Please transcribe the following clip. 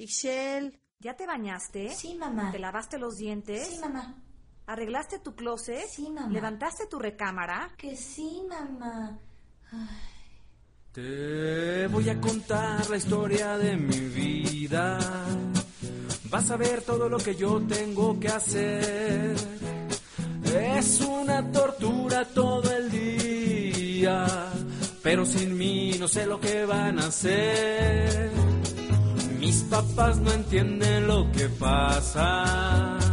Ixchel, ¿ya te bañaste? Sí, mamá. ¿Te lavaste los dientes? Sí, mamá. ¿Arreglaste tu closet? Sí, mamá. ¿Levantaste tu recámara? Que sí, mamá. Ay. Te voy a contar la historia de mi vida. Vas a ver todo lo que yo tengo que hacer. Es una tortura todo el día, pero sin mí no sé lo que van a hacer. Mis papás no entienden lo que pasa.